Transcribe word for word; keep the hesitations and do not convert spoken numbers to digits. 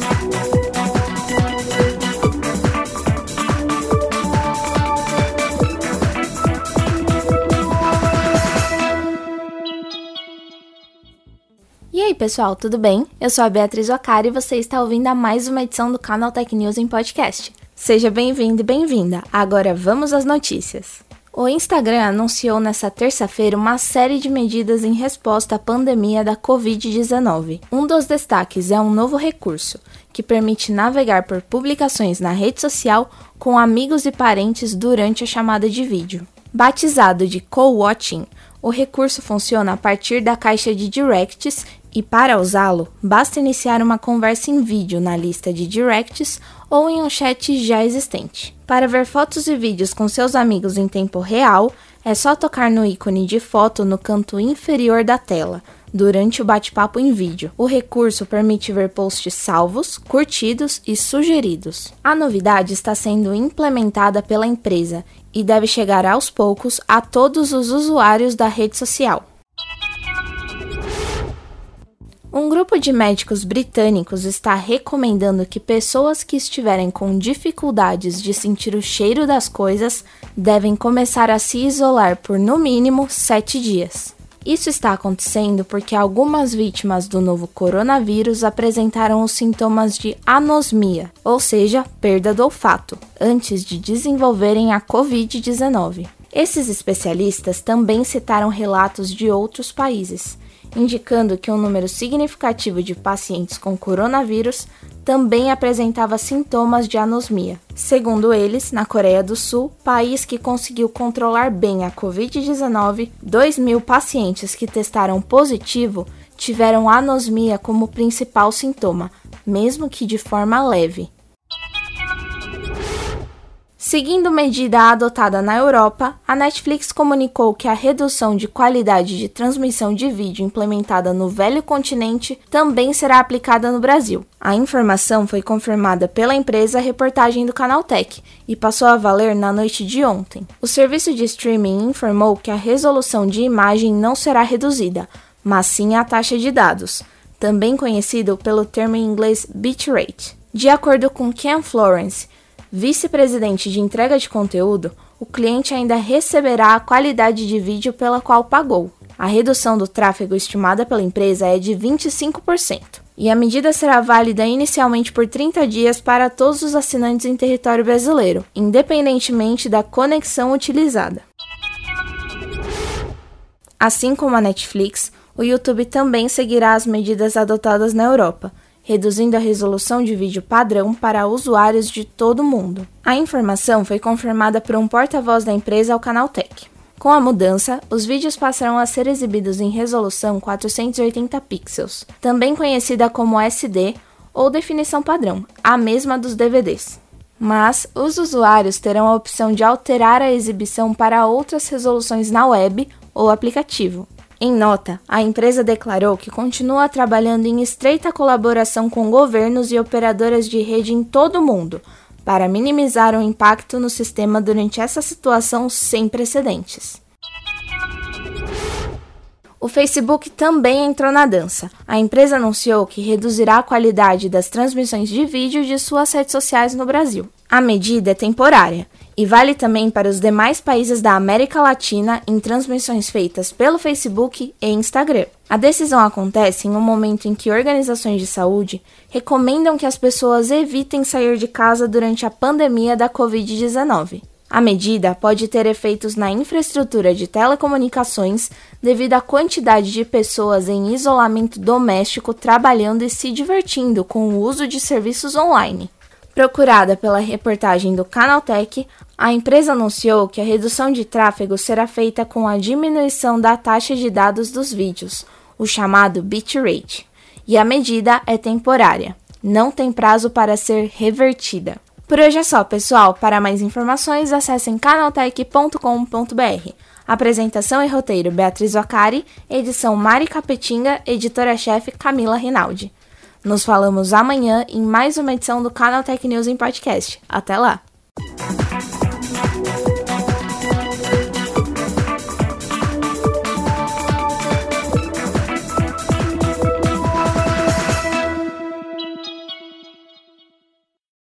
E aí pessoal, tudo bem? Eu sou a Beatriz Ocari e você está ouvindo a mais uma edição do Canal Tech News em podcast. Seja bem-vindo e bem-vinda. Agora vamos às notícias. O Instagram anunciou nesta terça-feira uma série de medidas em resposta à pandemia da covid dezenove. Um dos destaques é um novo recurso, que permite navegar por publicações na rede social com amigos e parentes durante a chamada de vídeo. Batizado de Co-Watching, o recurso funciona a partir da caixa de directs e, para usá-lo, basta iniciar uma conversa em vídeo na lista de directs ou em um chat já existente. Para ver fotos e vídeos com seus amigos em tempo real, é só tocar no ícone de foto no canto inferior da tela, durante o bate-papo em vídeo. O recurso permite ver posts salvos, curtidos e sugeridos. A novidade está sendo implementada pela empresa e deve chegar aos poucos a todos os usuários da rede social. Um grupo de médicos britânicos está recomendando que pessoas que estiverem com dificuldades de sentir o cheiro das coisas devem começar a se isolar por no mínimo sete dias. Isso está acontecendo porque algumas vítimas do novo coronavírus apresentaram os sintomas de anosmia, ou seja, perda do olfato, antes de desenvolverem a covid dezenove. Esses especialistas também citaram relatos de outros países, indicando que um número significativo de pacientes com coronavírus também apresentava sintomas de anosmia. Segundo eles, na Coreia do Sul, país que conseguiu controlar bem a covid dezenove, dois mil pacientes que testaram positivo tiveram anosmia como principal sintoma, mesmo que de forma leve. Seguindo medida adotada na Europa, a Netflix comunicou que a redução de qualidade de transmissão de vídeo implementada no velho continente também será aplicada no Brasil. A informação foi confirmada pela empresa Reportagem do Canaltech e passou a valer na noite de ontem. O serviço de streaming informou que a resolução de imagem não será reduzida, mas sim a taxa de dados, também conhecido pelo termo em inglês bitrate. De acordo com Ken Florence, vice-presidente de entrega de conteúdo, o cliente ainda receberá a qualidade de vídeo pela qual pagou. A redução do tráfego estimada pela empresa é de vinte e cinco por cento, e a medida será válida inicialmente por trinta dias para todos os assinantes em território brasileiro, independentemente da conexão utilizada. Assim como a Netflix, o YouTube também seguirá as medidas adotadas na Europa, reduzindo a resolução de vídeo padrão para usuários de todo o mundo. A informação foi confirmada por um porta-voz da empresa ao Canaltech. Com a mudança, os vídeos passarão a ser exibidos em resolução quatrocentos e oitenta pixels, também conhecida como S D ou definição padrão, a mesma dos D V Ds. Mas os usuários terão a opção de alterar a exibição para outras resoluções na web ou aplicativo. Em nota, a empresa declarou que continua trabalhando em estreita colaboração com governos e operadoras de rede em todo o mundo, para minimizar o impacto no sistema durante essa situação sem precedentes. O Facebook também entrou na dança. A empresa anunciou que reduzirá a qualidade das transmissões de vídeo de suas redes sociais no Brasil. A medida é temporária e vale também para os demais países da América Latina em transmissões feitas pelo Facebook e Instagram. A decisão acontece em um momento em que organizações de saúde recomendam que as pessoas evitem sair de casa durante a pandemia da covid dezenove. A medida pode ter efeitos na infraestrutura de telecomunicações devido à quantidade de pessoas em isolamento doméstico trabalhando e se divertindo com o uso de serviços online. Procurada pela reportagem do Canaltech, a empresa anunciou que a redução de tráfego será feita com a diminuição da taxa de dados dos vídeos, o chamado bitrate, e a medida é temporária, não tem prazo para ser revertida. Por hoje é só, pessoal. Para mais informações, acessem canaltech ponto com ponto b r. Apresentação e roteiro Beatriz Ocari, edição Mari Capetinga, editora-chefe Camila Rinaldi. Nos falamos amanhã em mais uma edição do Canal Tech News em podcast. Até lá!